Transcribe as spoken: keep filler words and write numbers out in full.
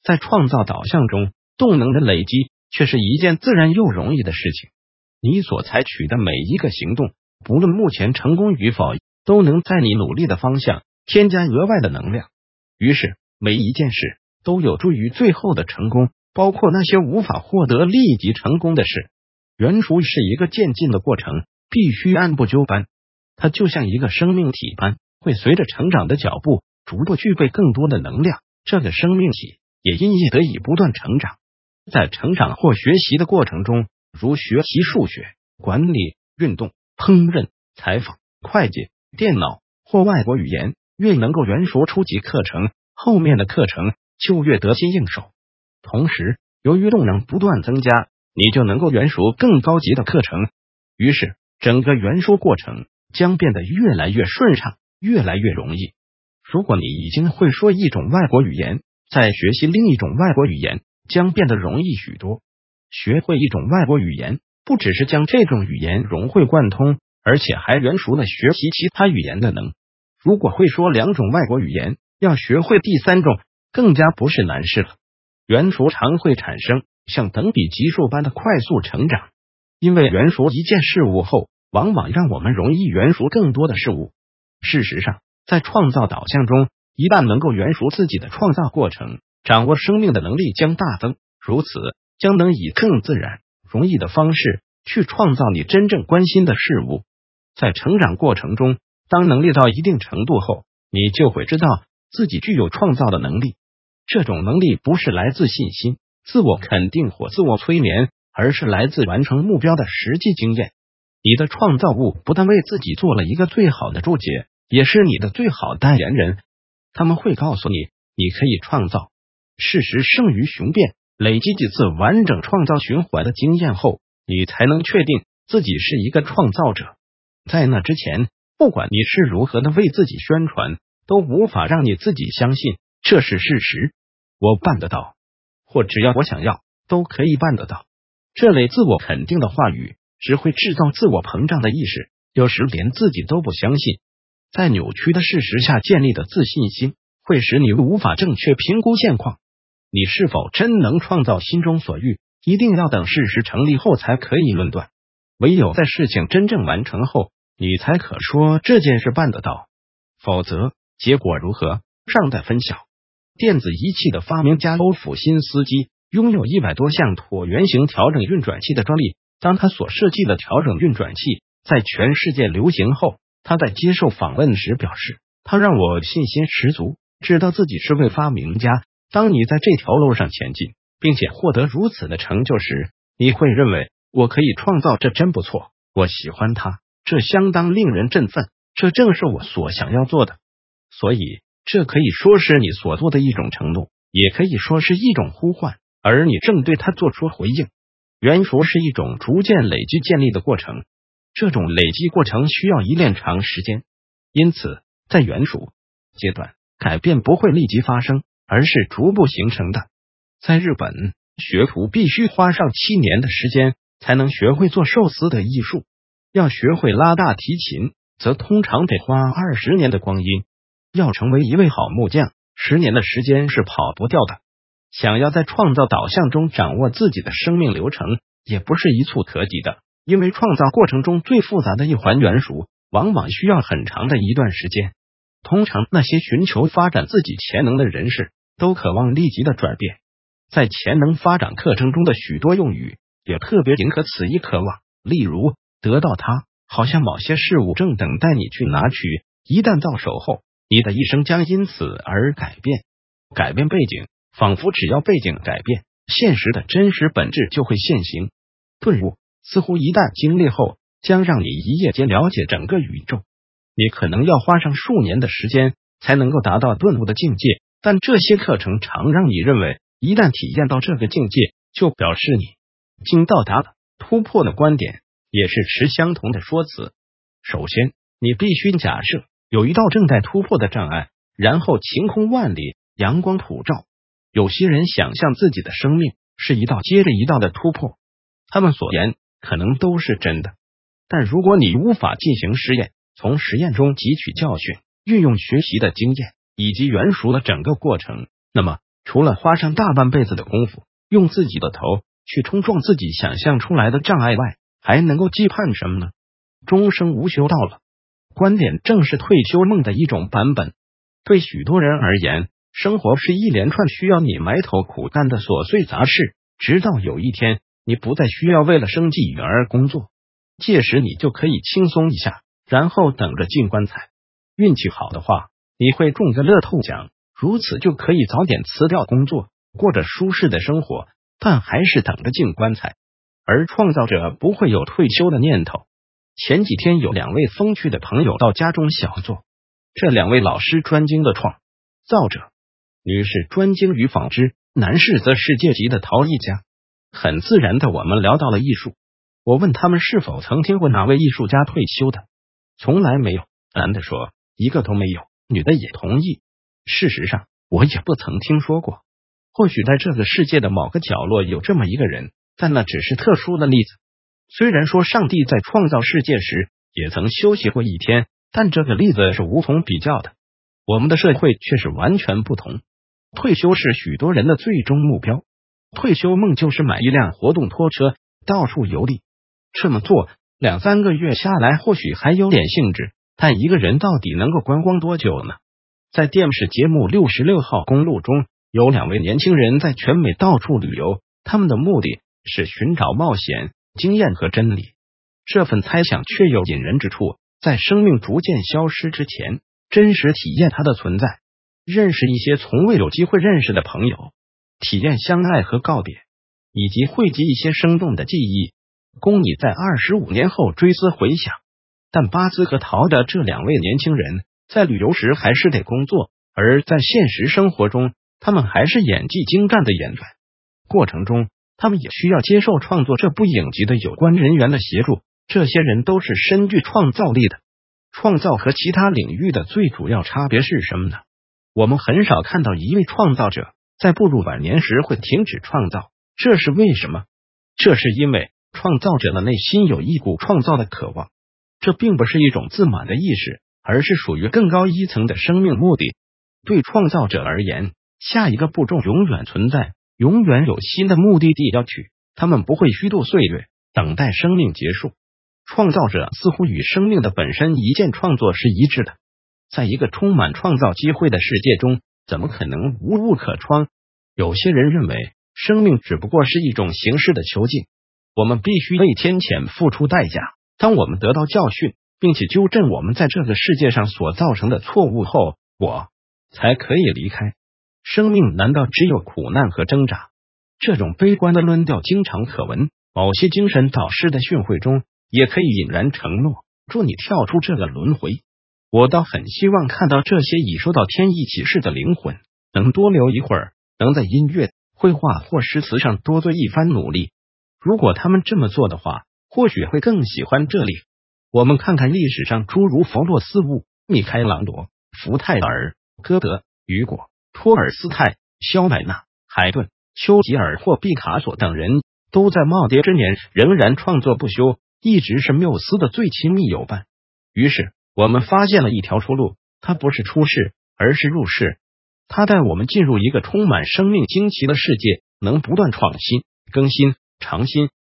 在创造导向中，动能的累积却是一件自然又容易的事情。你所采取的每一个行动，不论目前成功与否，都能在你努力的方向添加额外的能量。于是，每一件事都有助于最后的成功，包括那些无法获得立即成功的事。元熟是一个渐进的过程，必须按部就班。它就像一个生命体般，会随着成长的脚步，逐步具备更多的能量。这个生命体也因亦得以不断成长。在成长或学习的过程中，如学习数学、管理、运动、烹饪、采访、会计、电脑或外国语言，越能够元熟初级课程，后面的课程就越得心应手。同时，由于动能不断增加，你就能够元熟更高级的课程。于是，整个元熟过程将变得越来越顺畅，越来越容易。如果你已经会说一种外国语言，再学习另一种外国语言将变得容易许多。学会一种外国语言，不只是将这种语言融会贯通，而且还元熟了学习其他语言的能。如果会说两种外国语言，要学会第三种更加不是难事了。元熟常会产生像等比级数般的快速成长，因为元熟一件事物后，往往让我们容易元熟更多的事物。事实上，在创造导向中，一旦能够元熟自己的创造过程，掌握生命的能力将大增，如此将能以更自然、容易的方式去创造你真正关心的事物。在成长过程中，当能力到一定程度后，你就会知道自己具有创造的能力。这种能力不是来自信心、自我肯定或自我催眠，而是来自完成目标的实际经验。你的创造物不但为自己做了一个最好的注解，也是你的最好代言人。他们会告诉你，你可以创造。事实胜于雄辩，累积几次完整创造循环的经验后，你才能确定自己是一个创造者。在那之前，不管你是如何的为自己宣传，都无法让你自己相信这是事实。我办得到，或只要我想要，都可以办得到。这类自我肯定的话语只会制造自我膨胀的意识，有时连自己都不相信。在扭曲的事实下建立的自信心，会使你无法正确评估现况。你是否真能创造心中所欲，一定要等事实成立后才可以论断。唯有在事情真正完成后，你才可说这件事办得到。否则，结果如何，尚待分晓。电子仪器的发明家欧甫辛斯基拥有一百多项椭圆形调整运转器的专利。当他所设计的调整运转器在全世界流行后，他在接受访问时表示，他让我信心十足，知道自己是位发明家。当你在这条路上前进，并且获得如此的成就时，你会认为我可以创造，这真不错，我喜欢它，这相当令人振奋，这正是我所想要做的。所以这可以说是你所做的一种承诺，也可以说是一种呼唤，而你正对它做出回应。元熟是一种逐渐累积建立的过程，这种累积过程需要一练长时间。因此，在元熟阶段，改变不会立即发生，而是逐步形成的。在日本，学徒必须花上七年的时间才能学会做寿司的艺术，要学会拉大提琴，则通常得花二十年的光阴。要成为一位好木匠，十年的时间是跑不掉的。想要在创造导向中掌握自己的生命流程，也不是一蹴可及的，因为创造过程中最复杂的一环元熟，往往需要很长的一段时间。通常那些寻求发展自己潜能的人士，都渴望立即的转变。在潜能发展课程中的许多用语，也特别迎合此一渴望，例如得到它，好像某些事物正等待你去拿取，一旦到手后，你的一生将因此而改变。改变背景，仿佛只要背景改变，现实的真实本质就会现形。顿悟似乎一旦经历后，将让你一夜间了解整个宇宙。你可能要花上数年的时间才能够达到顿悟的境界，但这些课程常让你认为，一旦体验到这个境界，就表示你经到达了突破的观点，也是持相同的说辞。首先，你必须假设有一道正在突破的障碍，然后晴空万里，阳光普照。有些人想象自己的生命是一道接着一道的突破，他们所言可能都是真的。但如果你无法进行实验，从实验中汲取教训，运用学习的经验以及元熟的整个过程，那么除了花上大半辈子的功夫，用自己的头去冲撞自己想象出来的障碍外，还能够期盼什么呢？终生无休到了。观点正是退休梦的一种版本。对许多人而言，生活是一连串需要你埋头苦干的琐碎杂事，直到有一天你不再需要为了生计而工作，届时你就可以轻松一下，然后等着进棺材。运气好的话，你会中个乐透奖，如此就可以早点辞掉工作，过着舒适的生活，但还是等着进棺材。而创造者不会有退休的念头。前几天有两位风趣的朋友到家中小坐，这两位老师专精的创造者，女士专精于纺织，男士则世界级的陶艺家。很自然的，我们聊到了艺术。我问他们是否曾听过哪位艺术家退休的，从来没有。男的说一个都没有，女的也同意。事实上，我也不曾听说过。或许在这个世界的某个角落有这么一个人，但那只是特殊的例子。虽然说上帝在创造世界时也曾休息过一天，但这个例子是无从比较的。我们的社会却是完全不同。退休是许多人的最终目标，退休梦就是买一辆活动拖车到处游历。这么做两三个月下来或许还有点兴致，但一个人到底能够观光多久呢？在电视节目六十六号公路中，有两位年轻人在全美到处旅游，他们的目的是寻找冒险、经验和真理。这份猜想却有引人之处，在生命逐渐消失之前，真实体验它的存在，认识一些从未有机会认识的朋友，体验相爱和告别，以及汇集一些生动的记忆，供你在二十五年后追思回想。但巴兹和陶的这两位年轻人在旅游时还是得工作，而在现实生活中，他们还是演技精湛的演员。过程中，他们也需要接受创作这部影集的有关人员的协助，这些人都是深具创造力的。创造和其他领域的最主要差别是什么呢？我们很少看到一位创造者在步入晚年时会停止创造，这是为什么？这是因为创造者的内心有一股创造的渴望，这并不是一种自满的意识，而是属于更高一层的生命目的。对创造者而言，下一个步骤永远存在，永远有新的目的地要去，他们不会虚度岁月，等待生命结束。创造者似乎与生命的本身一件创作是一致的。在一个充满创造机会的世界中，怎么可能无物可创？有些人认为生命只不过是一种形式的囚禁，我们必须为天谴付出代价。当我们得到教训，并且纠正我们在这个世界上所造成的错误后，我才可以离开。生命难道只有苦难和挣扎？这种悲观的论调经常可闻，某些精神导师的训诲中也可以引然承诺，祝你跳出这个轮回。我倒很希望看到这些已受到天意启示的灵魂能多留一会儿，能在音乐、绘画或诗词上多做一番努力。如果他们这么做的话，或许会更喜欢这里。我们看看历史上诸如弗洛斯沃、米开朗多、福泰尔、歌德、雨果、托尔斯泰、肖乃纳、海顿、丘吉尔或毕卡索等人，都在耄耋之年仍然创作不休，一直是缪斯的最亲密友伴。于是我们发现了一条出路，它不是出世，而是入世。它带我们进入一个充满生命惊奇的世界，能不断创新、更新、尝新，